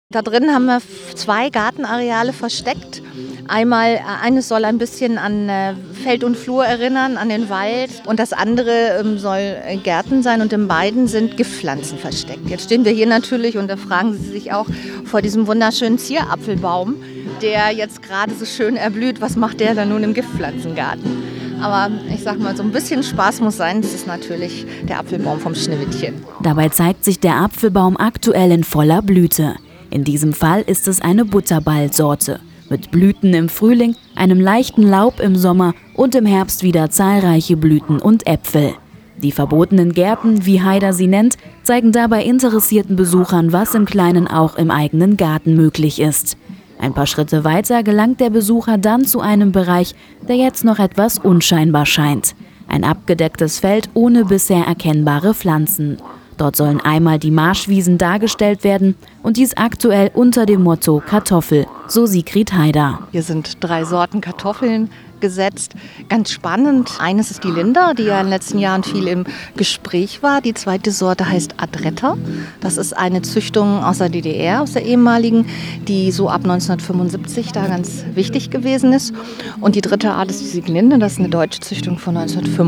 Da drin haben wir 2 Gartenareale versteckt. Eines soll ein bisschen an Feld und Flur erinnern, an den Wald. Und das andere soll Gärten sein. Und in beiden sind Giftpflanzen versteckt. Jetzt stehen wir hier natürlich, und da fragen Sie sich auch, vor diesem wunderschönen Zierapfelbaum, der jetzt gerade so schön erblüht. Was macht der da nun im Giftpflanzengarten? Aber ich sag mal, so ein bisschen Spaß muss sein. Das ist natürlich der Apfelbaum vom Schneewittchen. Dabei zeigt sich der Apfelbaum aktuell in voller Blüte. In diesem Fall ist es eine Butterballsorte. Mit Blüten im Frühling, einem leichten Laub im Sommer und im Herbst wieder zahlreiche Blüten und Äpfel. Die verbotenen Gärten, wie Haida sie nennt, zeigen dabei interessierten Besuchern, was im Kleinen auch im eigenen Garten möglich ist. Ein paar Schritte weiter gelangt der Besucher dann zu einem Bereich, der jetzt noch etwas unscheinbar scheint. Ein abgedecktes Feld ohne bisher erkennbare Pflanzen. Dort sollen einmal die Marschwiesen dargestellt werden und dies aktuell unter dem Motto Kartoffel, so Sigrid Haida. Hier sind 3 Sorten Kartoffeln gesetzt. Ganz spannend. Eines ist die Linda, die ja in den letzten Jahren viel im Gespräch war. Die zweite Sorte heißt Adretta. Das ist eine Züchtung aus der DDR, aus der ehemaligen, die so ab 1975 da ganz wichtig gewesen ist. Und die dritte Art ist die Sieglinde. Das ist eine deutsche Züchtung von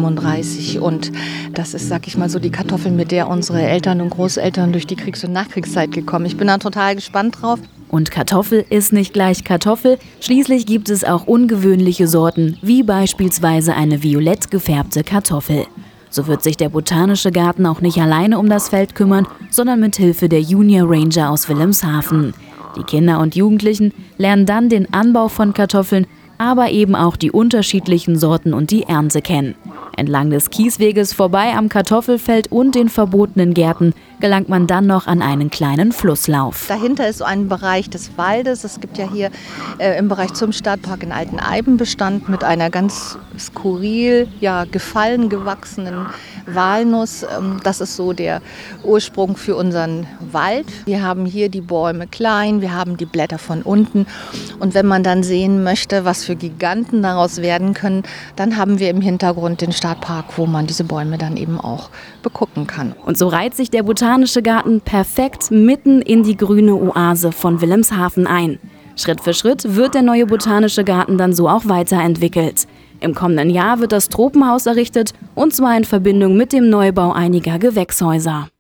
1935. Und das ist, sag ich mal, so die Kartoffel, mit der unsere Eltern und Großeltern durch die Kriegs- und Nachkriegszeit gekommen. Ich bin da total gespannt drauf. Und Kartoffel ist nicht gleich Kartoffel. Schließlich gibt es auch ungewöhnliche Sorten, wie beispielsweise eine violett gefärbte Kartoffel. So wird sich der Botanische Garten auch nicht alleine um das Feld kümmern, sondern mit Hilfe der Junior Ranger aus Wilhelmshaven. Die Kinder und Jugendlichen lernen dann den Anbau von Kartoffeln, aber eben auch die unterschiedlichen Sorten und die Ernte kennen. Entlang des Kiesweges vorbei am Kartoffelfeld und den verbotenen Gärten gelangt man dann noch an einen kleinen Flusslauf. Dahinter ist so ein Bereich des Waldes. Es gibt ja hier im Bereich zum Stadtpark einen alten Eibenbestand mit einer ganz skurril, gefallen gewachsenen Walnuss. Das ist so der Ursprung für unseren Wald. Wir haben hier die Bäume klein, wir haben die Blätter von unten. Und wenn man dann sehen möchte, was für Giganten daraus werden können, dann haben wir im Hintergrund den Stadtpark, wo man diese Bäume dann eben auch begucken kann. Und so reiht sich der Botanische Garten perfekt mitten in die grüne Oase von Wilhelmshaven ein. Schritt für Schritt wird der neue Botanische Garten dann so auch weiterentwickelt. Im kommenden Jahr wird das Tropenhaus errichtet, und zwar in Verbindung mit dem Neubau einiger Gewächshäuser.